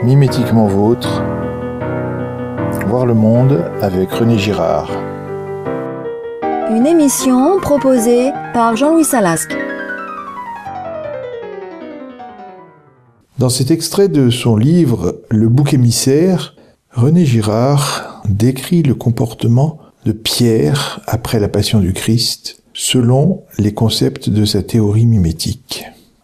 Mimétiquement vôtre, voir le monde avec René Girard. Une émission proposée par Jean-Louis Salasque. Dans cet extrait de son livre « Le bouc émissaire », René Girard décrit le comportement de Pierre après la passion du Christ, selon les concepts de sa théorie mimétique.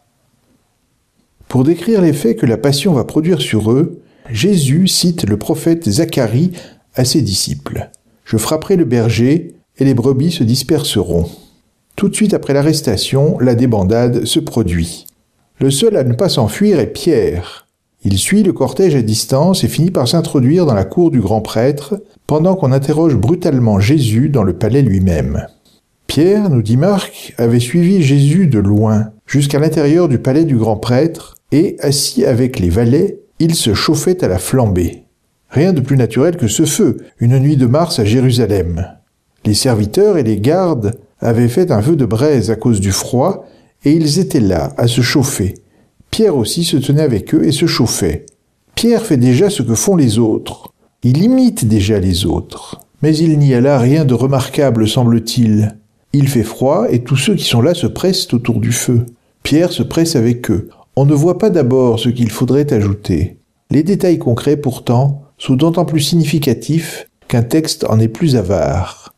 Pour décrire l'effet que la passion va produire sur eux, Jésus cite le prophète Zacharie à ses disciples. « Je frapperai le berger, et les brebis se disperseront. » Tout de suite après l'arrestation, la débandade se produit. Le seul à ne pas s'enfuir est Pierre. Il suit le cortège à distance et finit par s'introduire dans la cour du grand prêtre, pendant qu'on interroge brutalement Jésus dans le palais lui-même. Pierre, nous dit Marc, avait suivi Jésus de loin, jusqu'à l'intérieur du palais du grand prêtre, et, assis avec les valets, il se chauffait à la flambée. Rien de plus naturel que ce feu, une nuit de mars à Jérusalem. Les serviteurs et les gardes avaient fait un feu de braise à cause du froid, et ils étaient là, à se chauffer. Pierre aussi se tenait avec eux et se chauffait. Pierre fait déjà ce que font les autres. Il imite déjà les autres. Mais il n'y a là rien de remarquable, semble-t-il. Il fait froid et tous ceux qui sont là se pressent autour du feu. Pierre se presse avec eux. On ne voit pas d'abord ce qu'il faudrait ajouter. Les détails concrets, pourtant, sont d'autant plus significatifs qu'un texte en est plus avare.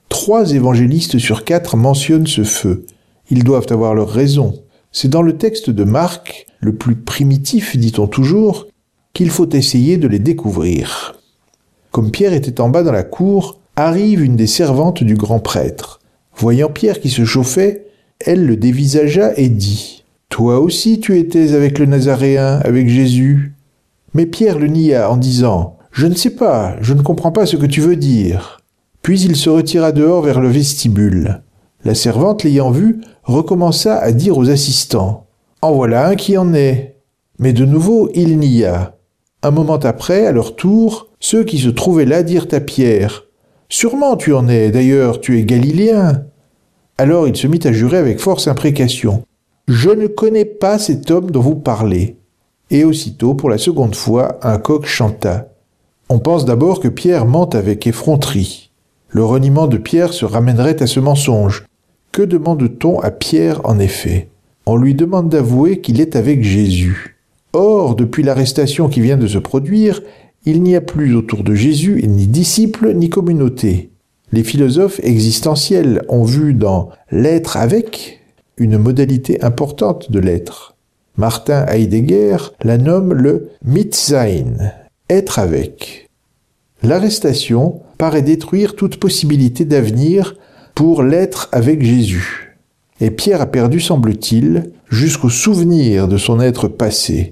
3 évangélistes sur 4 mentionnent ce feu. Ils doivent avoir leur raison. C'est dans le texte de Marc, le plus primitif, dit-on toujours, qu'il faut essayer de les découvrir. Comme Pierre était en bas dans la cour, arrive une des servantes du grand prêtre. Voyant Pierre qui se chauffait, elle le dévisagea et dit « Toi aussi tu étais avec le Nazaréen, avec Jésus ?» Mais Pierre le nia en disant « Je ne sais pas, je ne comprends pas ce que tu veux dire. » Puis il se retira dehors vers le vestibule. La servante, l'ayant vu, recommença à dire aux assistants « En voilà un qui en est !» Mais de nouveau il nia. Un moment après, à leur tour, ceux qui se trouvaient là dirent à Pierre « Sûrement tu en es, d'ailleurs tu es galiléen !» Alors il se mit à jurer avec force imprécation « Je ne connais pas cet homme dont vous parlez. » Et aussitôt, pour la seconde fois, un coq chanta. On pense d'abord que Pierre ment avec effronterie. Le reniement de Pierre se ramènerait à ce mensonge. Que demande-t-on à Pierre en effet ? On lui demande d'avouer qu'il est avec Jésus. Or, depuis l'arrestation qui vient de se produire, il n'y a plus autour de Jésus ni disciples ni communauté. Les philosophes existentiels ont vu dans « l'être avec » une modalité importante de l'être. Martin Heidegger la nomme le « Mitsein », être avec. L'arrestation paraît détruire toute possibilité d'avenir pour l'être avec Jésus. Et Pierre a perdu, semble-t-il, jusqu'au souvenir de son être passé.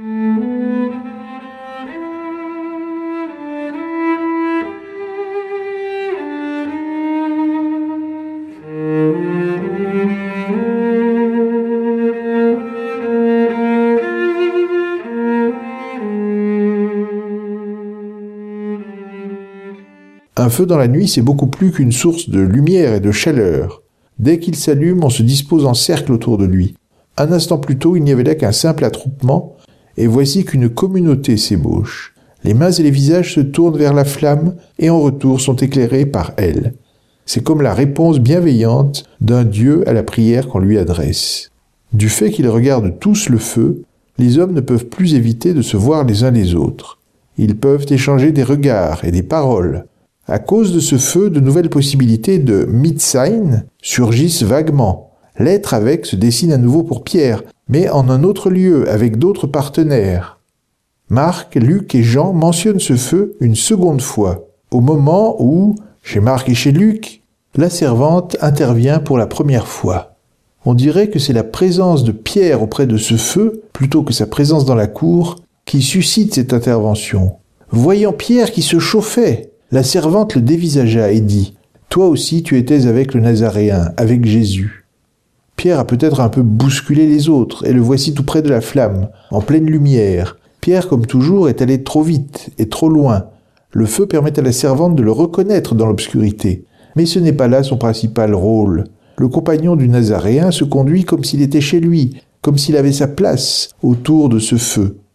Un feu dans la nuit, c'est beaucoup plus qu'une source de lumière et de chaleur. Dès qu'il s'allume, on se dispose en cercle autour de lui. Un instant plus tôt, il n'y avait là qu'un simple attroupement, et voici qu'une communauté s'ébauche. Les mains et les visages se tournent vers la flamme, et en retour sont éclairés par elle. C'est comme la réponse bienveillante d'un Dieu à la prière qu'on lui adresse. Du fait qu'ils regardent tous le feu, les hommes ne peuvent plus éviter de se voir les uns les autres. Ils peuvent échanger des regards et des paroles. À cause de ce feu, de nouvelles possibilités de Mitsein surgissent vaguement. L'être avec se dessine à nouveau pour Pierre, mais en un autre lieu, avec d'autres partenaires. Marc, Luc et Jean mentionnent ce feu une seconde fois, au moment où, chez Marc et chez Luc, la servante intervient pour la première fois. On dirait que c'est la présence de Pierre auprès de ce feu, plutôt que sa présence dans la cour, qui suscite cette intervention. Voyant Pierre qui se chauffait, la servante le dévisagea et dit « Toi aussi tu étais avec le Nazaréen, avec Jésus. » Pierre a peut-être un peu bousculé les autres, et le voici tout près de la flamme, en pleine lumière. Pierre, comme toujours, est allé trop vite et trop loin. Le feu permet à la servante de le reconnaître dans l'obscurité. Mais ce n'est pas là son principal rôle. Le compagnon du Nazaréen se conduit comme s'il était chez lui, comme s'il avait sa place autour de ce feu.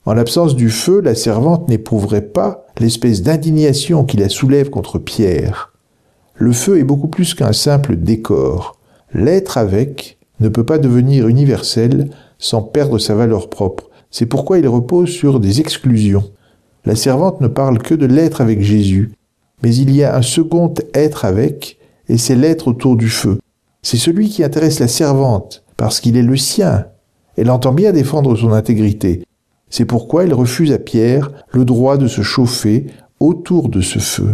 En l'absence du feu, la servante n'éprouverait pas l'espèce d'indignation qui la soulève contre Pierre. Le feu est beaucoup plus qu'un simple décor. L'être avec ne peut pas devenir universel sans perdre sa valeur propre. C'est pourquoi il repose sur des exclusions. La servante ne parle que de l'être avec Jésus, mais il y a un second être avec, et c'est l'être autour du feu. C'est celui qui intéresse la servante, parce qu'il est le sien. Elle entend bien défendre son intégrité. C'est pourquoi elle refuse à Pierre le droit de se chauffer autour de ce feu.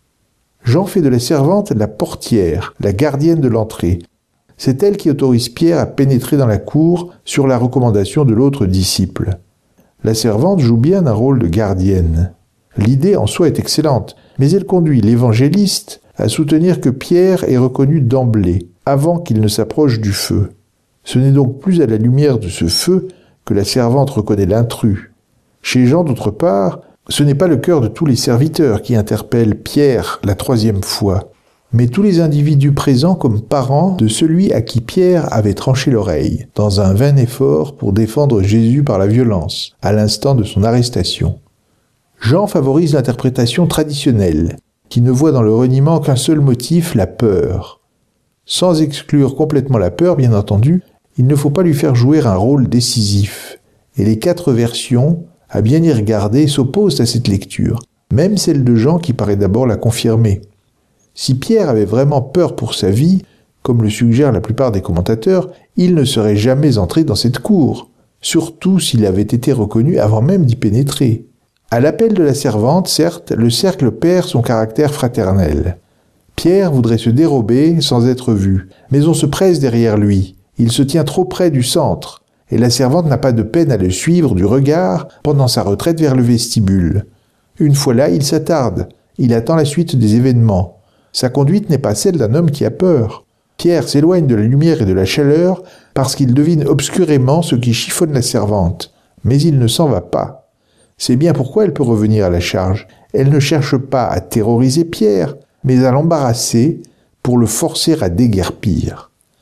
Jean fait de la servante la portière, la gardienne de l'entrée. C'est elle qui autorise Pierre à pénétrer dans la cour sur la recommandation de l'autre disciple. La servante joue bien un rôle de gardienne. L'idée en soi est excellente, mais elle conduit l'évangéliste à soutenir que Pierre est reconnu d'emblée, avant qu'il ne s'approche du feu. Ce n'est donc plus à la lumière de ce feu que la servante reconnaît l'intrus. Chez Jean, d'autre part, ce n'est pas le cœur de tous les serviteurs qui interpellent Pierre la troisième fois, mais tous les individus présents comme parents de celui à qui Pierre avait tranché l'oreille, dans un vain effort pour défendre Jésus par la violence, à l'instant de son arrestation. Jean favorise l'interprétation traditionnelle, qui ne voit dans le reniement qu'un seul motif, la peur. Sans exclure complètement la peur, bien entendu, il ne faut pas lui faire jouer un rôle décisif. Et les 4 versions, à bien y regarder, s'opposent à cette lecture, même celle de Jean qui paraît d'abord la confirmer. Si Pierre avait vraiment peur pour sa vie, comme le suggèrent la plupart des commentateurs, il ne serait jamais entré dans cette cour, surtout s'il avait été reconnu avant même d'y pénétrer. À l'appel de la servante, certes, le cercle perd son caractère fraternel. Pierre voudrait se dérober sans être vu, mais on se presse derrière lui. Il se tient trop près du centre, et la servante n'a pas de peine à le suivre du regard pendant sa retraite vers le vestibule. Une fois là, il s'attarde, il attend la suite des événements. Sa conduite n'est pas celle d'un homme qui a peur. Pierre s'éloigne de la lumière et de la chaleur parce qu'il devine obscurément ce qui chiffonne la servante, mais il ne s'en va pas. C'est bien pourquoi elle peut revenir à la charge. Elle ne cherche pas à terroriser Pierre, mais à l'embarrasser pour le forcer à déguerpir.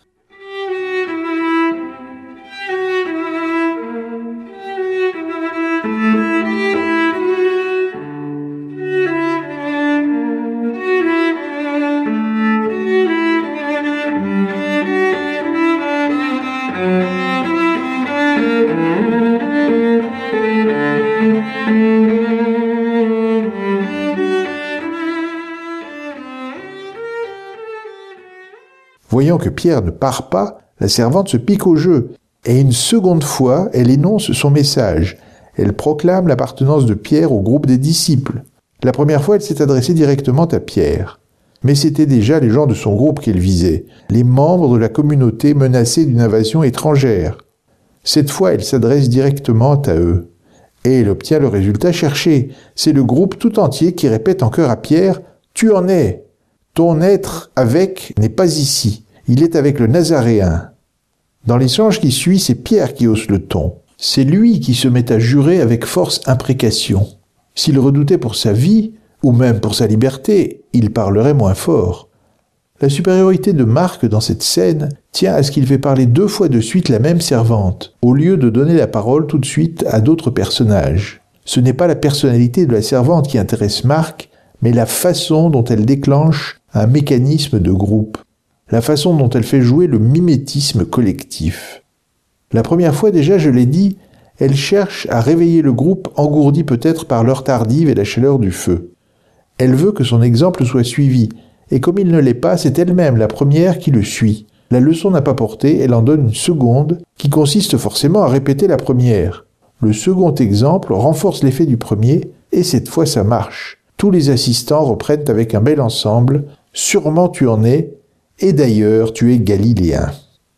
Voyant que Pierre ne part pas, la servante se pique au jeu, et une seconde fois, elle énonce son message. Elle proclame l'appartenance de Pierre au groupe des disciples. La première fois, elle s'est adressée directement à Pierre. Mais c'était déjà les gens de son groupe qu'elle visait, les membres de la communauté menacés d'une invasion étrangère. Cette fois, elle s'adresse directement à eux. Et elle obtient le résultat cherché. C'est le groupe tout entier qui répète en chœur à Pierre « Tu en es ! Ton être avec n'est pas ici. Il est avec le Nazaréen. » Dans l'échange qui suit, c'est Pierre qui hausse le ton. C'est lui qui se met à jurer avec force imprécation. S'il redoutait pour sa vie, ou même pour sa liberté, il parlerait moins fort. La supériorité de Marc dans cette scène tient à ce qu'il fait parler 2 fois de suite la même servante, au lieu de donner la parole tout de suite à d'autres personnages. Ce n'est pas la personnalité de la servante qui intéresse Marc, mais la façon dont elle déclenche un mécanisme de groupe, la façon dont elle fait jouer le mimétisme collectif. La première fois déjà, je l'ai dit, elle cherche à réveiller le groupe engourdi peut-être par l'heure tardive et la chaleur du feu. Elle veut que son exemple soit suivi, et comme il ne l'est pas, c'est elle-même la première qui le suit. La leçon n'a pas porté, elle en donne une seconde, qui consiste forcément à répéter la première. Le second exemple renforce l'effet du premier, et cette fois ça marche. Tous les assistants reprennent avec un bel ensemble « Sûrement tu en es, et d'ailleurs tu es galiléen ».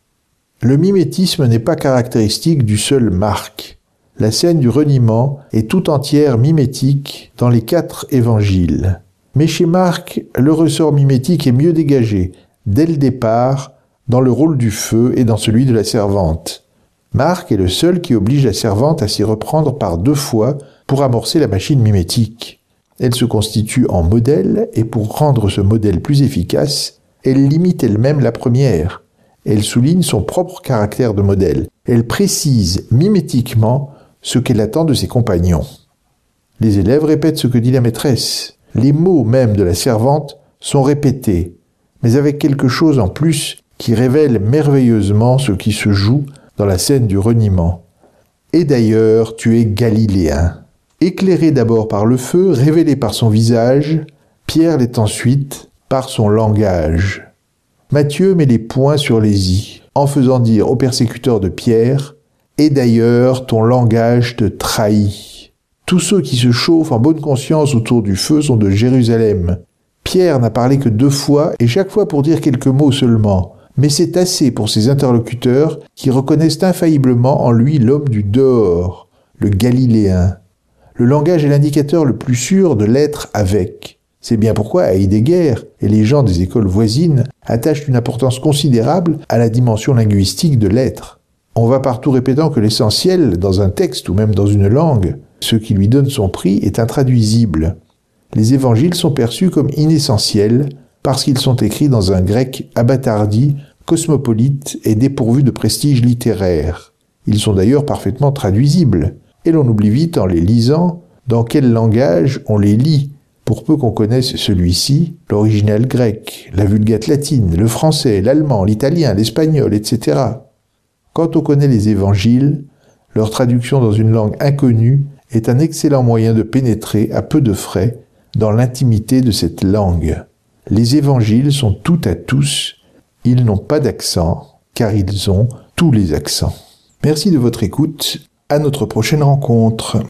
Le mimétisme n'est pas caractéristique du seul Marc. La scène du reniement est tout entière mimétique dans les 4 évangiles. Mais chez Marc, le ressort mimétique est mieux dégagé, dès le départ, dans le rôle du feu et dans celui de la servante. Marc est le seul qui oblige la servante à s'y reprendre par 2 fois pour amorcer la machine mimétique. Elle se constitue en modèle et pour rendre ce modèle plus efficace, elle limite elle-même la première. Elle souligne son propre caractère de modèle. Elle précise mimétiquement ce qu'elle attend de ses compagnons. Les élèves répètent ce que dit la maîtresse. Les mots même de la servante sont répétés, mais avec quelque chose en plus qui révèle merveilleusement ce qui se joue dans la scène du reniement. Et d'ailleurs, tu es galiléen. Éclairé d'abord par le feu, révélé par son visage, Pierre l'est ensuite par son langage. Matthieu met les points sur les i, en faisant dire au persécuteur de Pierre « Et d'ailleurs, ton langage te trahit ». Tous ceux qui se chauffent en bonne conscience autour du feu sont de Jérusalem. Pierre n'a parlé que 2 fois, et chaque fois pour dire quelques mots seulement. Mais c'est assez pour ses interlocuteurs qui reconnaissent infailliblement en lui l'homme du dehors, le Galiléen. Le langage est l'indicateur le plus sûr de l'être avec. C'est bien pourquoi Heidegger et les gens des écoles voisines attachent une importance considérable à la dimension linguistique de l'être. On va partout répétant que l'essentiel, dans un texte ou même dans une langue, ce qui lui donne son prix est intraduisible. Les évangiles sont perçus comme inessentiels parce qu'ils sont écrits dans un grec abattardi, cosmopolite et dépourvu de prestige littéraire. Ils sont d'ailleurs parfaitement traduisibles, et l'on oublie vite en les lisant dans quel langage on les lit, pour peu qu'on connaisse celui-ci, l'original grec, la vulgate latine, le français, l'allemand, l'italien, l'espagnol, etc. Quand on connaît les évangiles, leur traduction dans une langue inconnue est un excellent moyen de pénétrer à peu de frais dans l'intimité de cette langue. Les évangiles sont tout à tous, ils n'ont pas d'accent, car ils ont tous les accents. Merci de votre écoute, à notre prochaine rencontre.